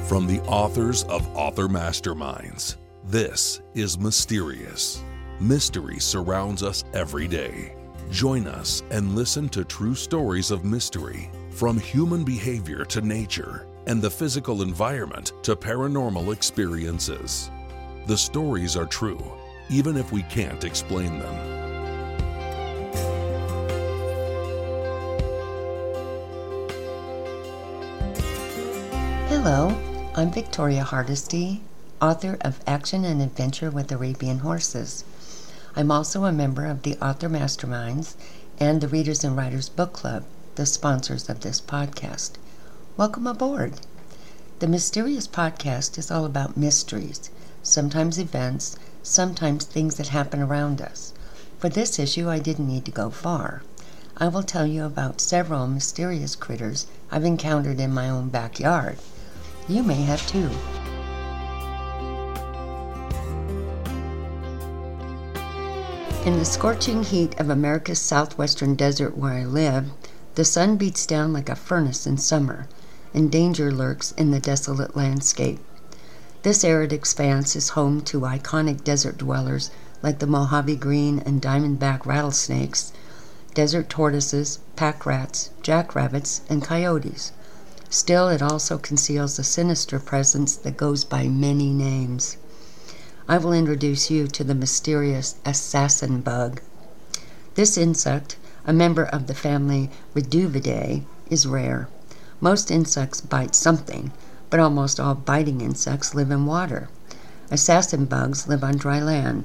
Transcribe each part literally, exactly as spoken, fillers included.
From the authors of Author Masterminds, this is Mysterious. Mystery surrounds us every day. Join us and listen to true stories of mystery, from human behavior to nature, and the physical environment to paranormal experiences. The stories are true, even if we can't explain them. Hello, I'm Victoria Hardesty, author of Action and Adventure with Arabian Horses. I'm also a member of the Author Masterminds and the Readers and Writers Book Club, the sponsors of this podcast. Welcome aboard. The Mysterious Podcast is all about mysteries, sometimes events, sometimes things that happen around us. For this issue, I didn't need to go far. I will tell you about several mysterious critters I've encountered in my own backyard. You may have too. In the scorching heat of America's southwestern desert where I live, the sun beats down like a furnace in summer, and danger lurks in the desolate landscape. This arid expanse is home to iconic desert dwellers like the Mojave green and diamondback rattlesnakes, desert tortoises, pack rats, jackrabbits, and coyotes. Still, it also conceals a sinister presence that goes by many names. I will introduce you to the mysterious assassin bug. This insect, a member of the family Reduvidae, is rare. Most insects bite something, but almost all biting insects live in water. Assassin bugs live on dry land.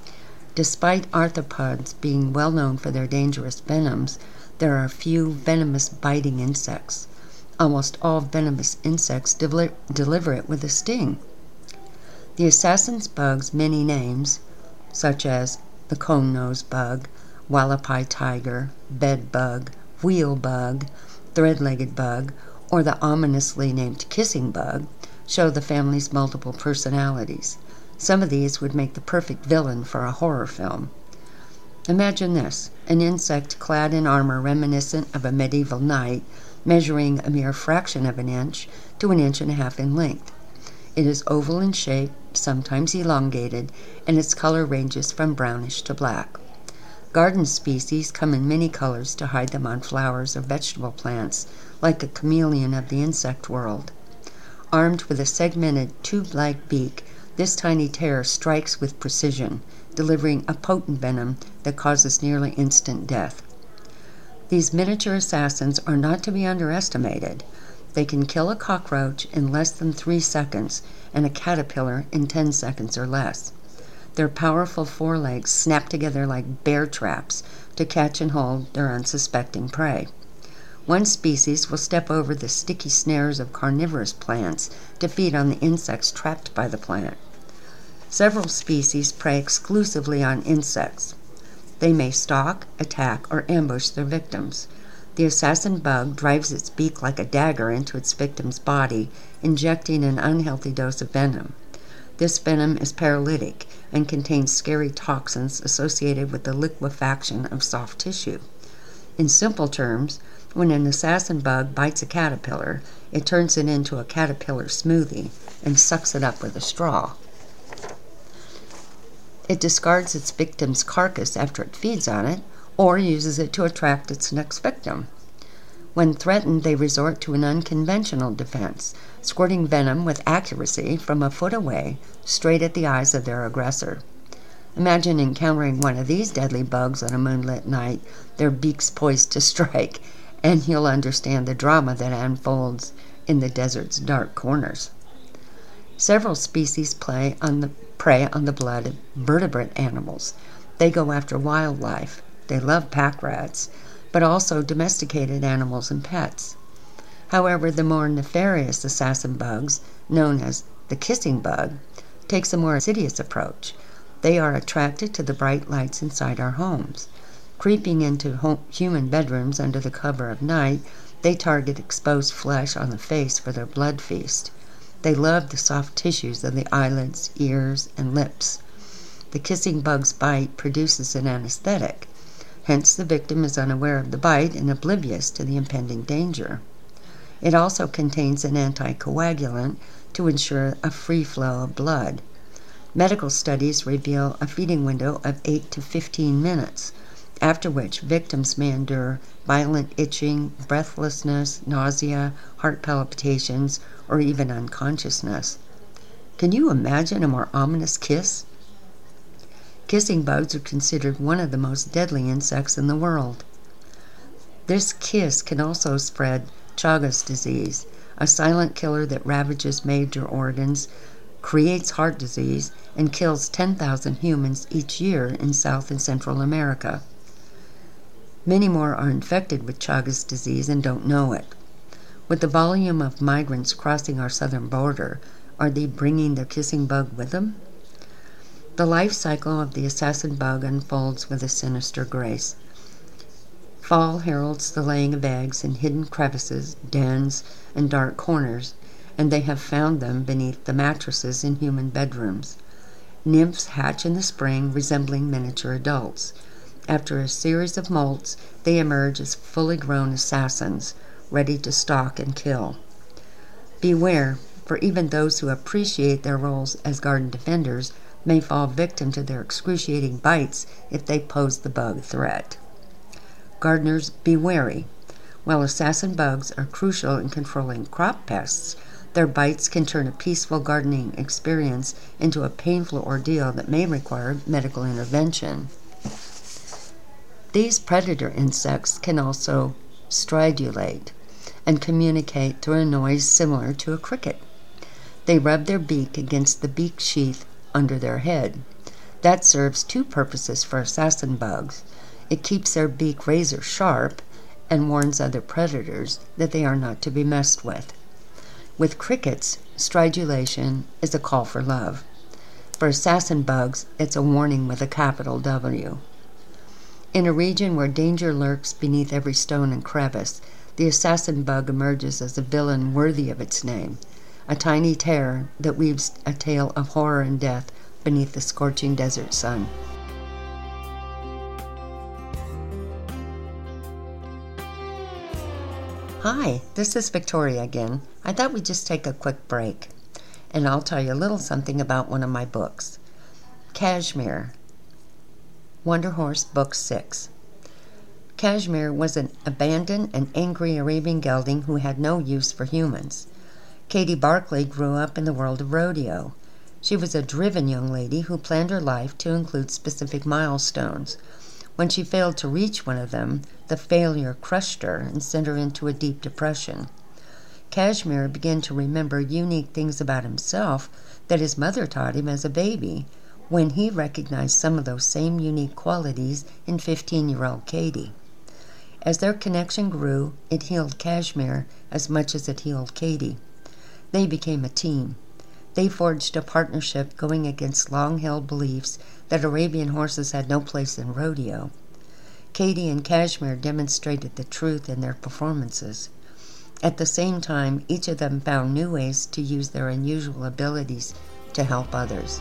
Despite arthropods being well known for their dangerous venoms, there are few venomous biting insects. Almost all venomous insects deli- deliver it with a sting. The assassin's bug's many names, such as the cone-nose bug, wallapai tiger, bed bug, wheel bug, thread-legged bug, or the ominously named kissing bug, show the family's multiple personalities. Some of these would make the perfect villain for a horror film. Imagine this, an insect clad in armor reminiscent of a medieval knight, measuring a mere fraction of an inch to an inch and a half in length. It is oval in shape, sometimes elongated, and its color ranges from brownish to black. Garden species come in many colors to hide them on flowers or vegetable plants, like a chameleon of the insect world. Armed with a segmented tube-like beak, this tiny terror strikes with precision, delivering a potent venom that causes nearly instant death. These miniature assassins are not to be underestimated. They can kill a cockroach in less than three seconds and a caterpillar in ten seconds or less. Their powerful forelegs snap together like bear traps to catch and hold their unsuspecting prey. One species will step over the sticky snares of carnivorous plants to feed on the insects trapped by the plant. Several species prey exclusively on insects. They may stalk, attack, or ambush their victims. The assassin bug drives its beak like a dagger into its victim's body, injecting an unhealthy dose of venom. This venom is paralytic and contains scary toxins associated with the liquefaction of soft tissue. In simple terms, when an assassin bug bites a caterpillar, it turns it into a caterpillar smoothie and sucks it up with a straw. It discards its victim's carcass after it feeds on it, or uses it to attract its next victim. When threatened, they resort to an unconventional defense, squirting venom with accuracy from a foot away, straight at the eyes of their aggressor. Imagine encountering one of these deadly bugs on a moonlit night, their beaks poised to strike, and you'll understand the drama that unfolds in the desert's dark corners. Several species play on the, prey on the blood of vertebrate animals. They go after wildlife. They love pack rats, but also domesticated animals and pets. However, the more nefarious assassin bugs, known as the kissing bug, takes a more insidious approach. They are attracted to the bright lights inside our homes. Creeping into home, human bedrooms under the cover of night, they target exposed flesh on the face for their blood feast. They love the soft tissues of the eyelids, ears, and lips. The kissing bug's bite produces an anesthetic. Hence, the victim is unaware of the bite and oblivious to the impending danger. It also contains an anticoagulant to ensure a free flow of blood. Medical studies reveal a feeding window of eight to fifteen minutes, after which victims may endure violent itching, breathlessness, nausea, heart palpitations, or even unconsciousness. Can you imagine a more ominous kiss? Kissing bugs are considered one of the most deadly insects in the world. This kiss can also spread Chagas disease, a silent killer that ravages major organs, creates heart disease, and kills ten thousand humans each year in South and Central America. Many more are infected with Chagas disease and don't know it. With the volume of migrants crossing our southern border, are they bringing their kissing bug with them? The life cycle of the assassin bug unfolds with a sinister grace. Fall heralds the laying of eggs in hidden crevices, dens, and dark corners, and they have found them beneath the mattresses in human bedrooms. Nymphs hatch in the spring, resembling miniature adults. After a series of molts, they emerge as fully grown assassins, ready to stalk and kill. Beware, for even those who appreciate their roles as garden defenders may fall victim to their excruciating bites if they pose the bug threat. Gardeners, be wary. While assassin bugs are crucial in controlling crop pests, their bites can turn a peaceful gardening experience into a painful ordeal that may require medical intervention. These predator insects can also stridulate and communicate through a noise similar to a cricket. They rub their beak against the beak sheath under their head. That serves two purposes for assassin bugs. It keeps their beak razor sharp and warns other predators that they are not to be messed with. With crickets, stridulation is a call for love. For assassin bugs, it's a warning with a capital W. In a region where danger lurks beneath every stone and crevice, the assassin bug emerges as a villain worthy of its name, a tiny terror that weaves a tale of horror and death beneath the scorching desert sun. Hi, this is Victoria again. I thought we'd just take a quick break, and I'll tell you a little something about one of my books. Kashmir, Wonder Horse Book six. Kashmir was an abandoned and angry Arabian gelding who had no use for humans. Katie Barkley grew up in the world of rodeo. She was a driven young lady who planned her life to include specific milestones. When she failed to reach one of them, the failure crushed her and sent her into a deep depression. Kashmir began to remember unique things about himself that his mother taught him as a baby, when he recognized some of those same unique qualities in fifteen-year-old Katie. As their connection grew, it healed Kashmir as much as it healed Katie. They became a team. They forged a partnership going against long-held beliefs that Arabian horses had no place in rodeo. Katie and Kashmir demonstrated the truth in their performances. At the same time, each of them found new ways to use their unusual abilities to help others.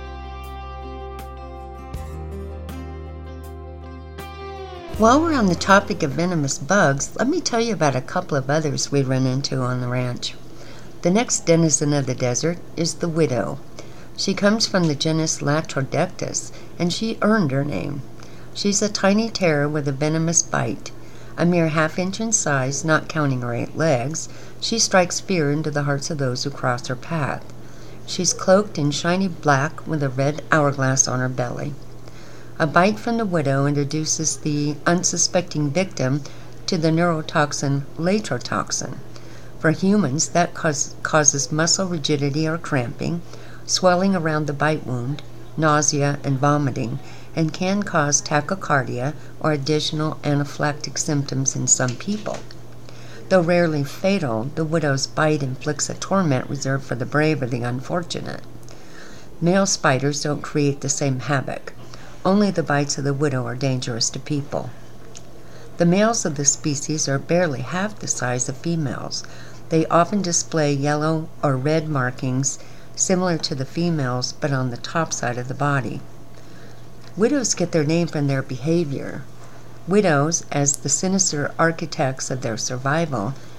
While we're on the topic of venomous bugs, let me tell you about a couple of others we run into on the ranch. The next denizen of the desert is the widow. She comes from the genus Latrodectus, and she earned her name. She's a tiny terror with a venomous bite. A mere half inch in size, not counting her eight legs, she strikes fear into the hearts of those who cross her path. She's cloaked in shiny black with a red hourglass on her belly. A bite from the widow introduces the unsuspecting victim to the neurotoxin latrotoxin. For humans, that cause, causes muscle rigidity or cramping, swelling around the bite wound, nausea, and vomiting, and can cause tachycardia or additional anaphylactic symptoms in some people. Though rarely fatal, the widow's bite inflicts a torment reserved for the brave or the unfortunate. Male spiders don't create the same havoc. Only the bites of the widow are dangerous to people. The males of the species are barely half the size of females. They often display yellow or red markings similar to the females, but on the top side of the body. Widows get their name from their behavior. Widows, as the sinister architects of their survival,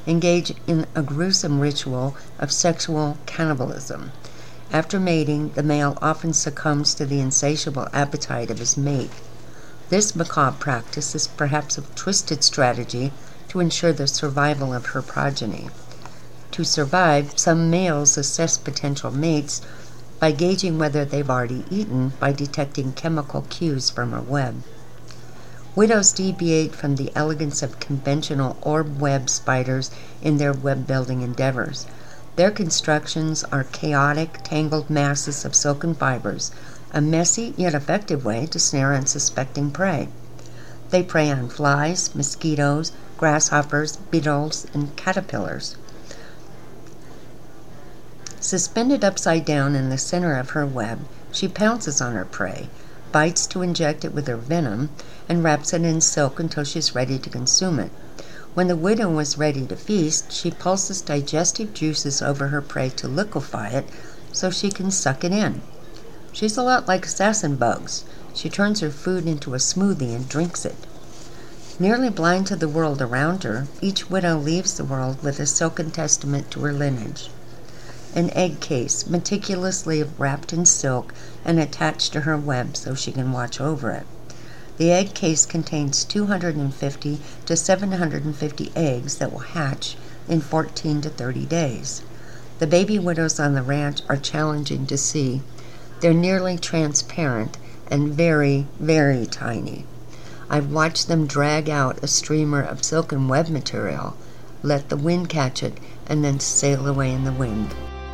engage in a gruesome ritual of sexual cannibalism. After mating, the male often succumbs to the insatiable appetite of his mate. This macabre practice is perhaps a twisted strategy to ensure the survival of her progeny. To survive, some males assess potential mates by gauging whether they've already eaten by detecting chemical cues from her web. Widows deviate from the elegance of conventional orb web spiders in their web-building endeavors. Their constructions are chaotic, tangled masses of silken fibers, a messy yet effective way to snare unsuspecting prey. They prey on flies, mosquitoes, grasshoppers, beetles, and caterpillars. Suspended upside down in the center of her web, she pounces on her prey, bites to inject it with her venom, and wraps it in silk until she's ready to consume it. When the widow is ready to feast, she pulses digestive juices over her prey to liquefy it so she can suck it in. She's a lot like assassin bugs. She turns her food into a smoothie and drinks it. Nearly blind to the world around her, each widow leaves the world with a silken testament to her lineage. An egg case, meticulously wrapped in silk and attached to her web so she can watch over it. The egg case contains two hundred fifty to seven hundred fifty eggs that will hatch in fourteen to thirty days. The baby widows on the ranch are challenging to see. They're nearly transparent and very, very tiny. I've watched them drag out a streamer of silken web material, let the wind catch it, and then sail away in the wind.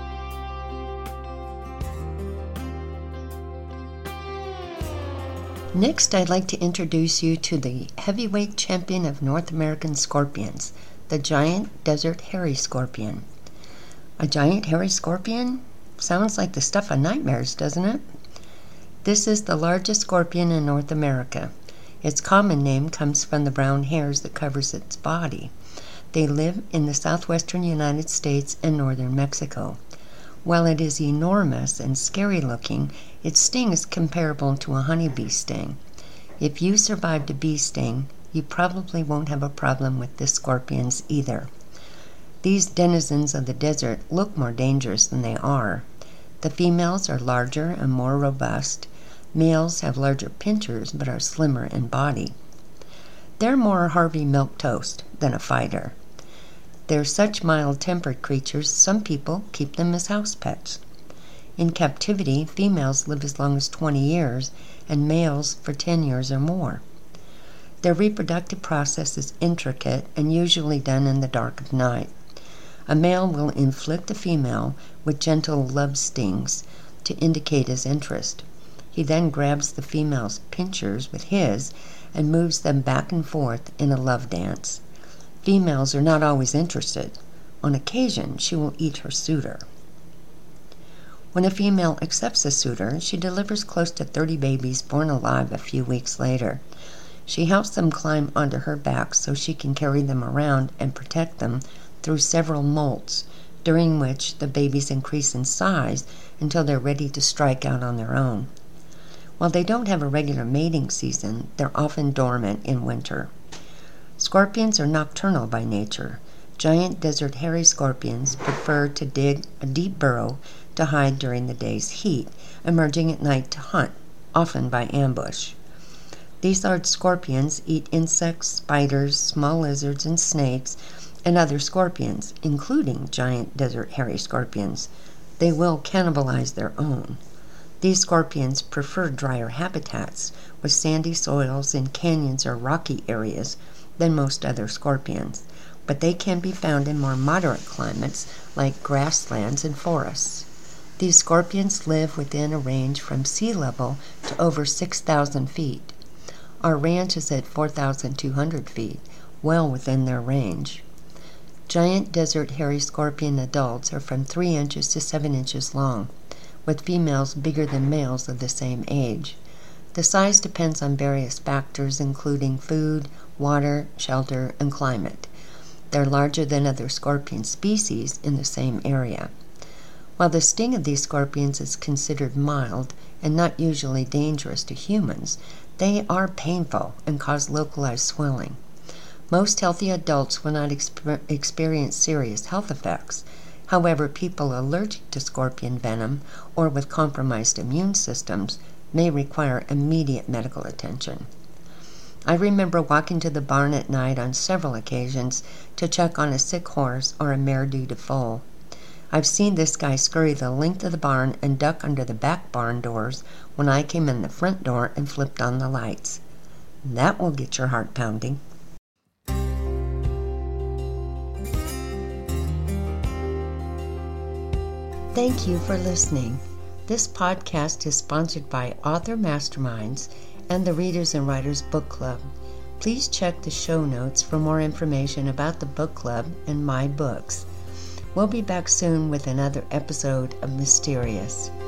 Next, I'd like to introduce you to the heavyweight champion of North American scorpions, the giant desert hairy scorpion. A giant hairy scorpion? Sounds like the stuff of nightmares, doesn't it? This is the largest scorpion in North America. Its common name comes from the brown hairs that covers its body. They live in the southwestern United States and northern Mexico. While it is enormous and scary-looking, its sting is comparable to a honeybee sting. If you survived a bee sting, you probably won't have a problem with this scorpion's either. These denizens of the desert look more dangerous than they are. The females are larger and more robust. Males have larger pinchers but are slimmer in body. They're more Harvey Milquetoast than a fighter. They're such mild-tempered creatures, some people keep them as house pets. In captivity, females live as long as twenty years, and males for ten years or more. Their reproductive process is intricate and usually done in the dark of night. A male will inflict a female with gentle love stings to indicate his interest. He then grabs the female's pinchers with his and moves them back and forth in a love dance. Females are not always interested. On occasion, she will eat her suitor. When a female accepts a suitor, she delivers close to thirty babies born alive a few weeks later. She helps them climb onto her back so she can carry them around and protect them through several molts, during which the babies increase in size until they're ready to strike out on their own. While they don't have a regular mating season, they're often dormant in winter. Scorpions are nocturnal by nature. Giant desert hairy scorpions prefer to dig a deep burrow to hide during the day's heat, emerging at night to hunt, often by ambush. These large scorpions eat insects, spiders, small lizards, and snakes, and other scorpions, including giant desert hairy scorpions. They will cannibalize their own. These scorpions prefer drier habitats with sandy soils in canyons or rocky areas than most other scorpions, but they can be found in more moderate climates like grasslands and forests. These scorpions live within a range from sea level to over six thousand feet. Our ranch is at four thousand two hundred feet, well within their range. Giant desert hairy scorpion adults are from three inches to seven inches long, with females bigger than males of the same age. The size depends on various factors including food, water, shelter, and climate. They're larger than other scorpion species in the same area. While the sting of these scorpions is considered mild and not usually dangerous to humans, they are painful and cause localized swelling. Most healthy adults will not exper- experience serious health effects. However, people allergic to scorpion venom or with compromised immune systems may require immediate medical attention. I remember walking to the barn at night on several occasions to check on a sick horse or a mare due to foal. I've seen this guy scurry the length of the barn and duck under the back barn doors when I came in the front door and flipped on the lights. That will get your heart pounding. Thank you for listening. This podcast is sponsored by Author Masterminds and the Readers and Writers Book Club. Please check the show notes for more information about the book club and my books. We'll be back soon with another episode of Mysterious.